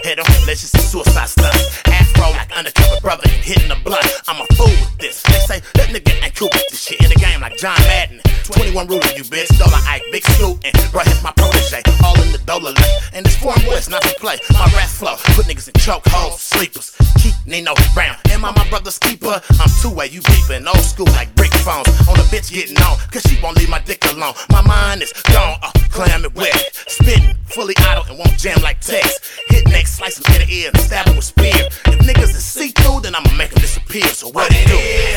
head on malicious and suicide stunts. Afro like undercover brother hitting the blunt. I'm a fool with this. They say that nigga ain't cool with this shit. In the game like John Madden. 21 ruler, you bitch. Dollar Ike, Big Scoot, and bro, hit my protege. All in the dollar lane. And this foreign voice, not to play. My rap flow, put niggas in choke holes, sleepers. Keep Nino Brown. Am I my brother's keeper? I'm two-way, you beeping. Old school like brick phones. On a bitch getting on, cause she won't leave my dick alone. My mind is gone, clam it wet. Spitting, fully idle and won't jam like text. Hit next, slice him in the ear, stab him with spear. If niggas is see-through, then I'ma make them disappear. So what it do?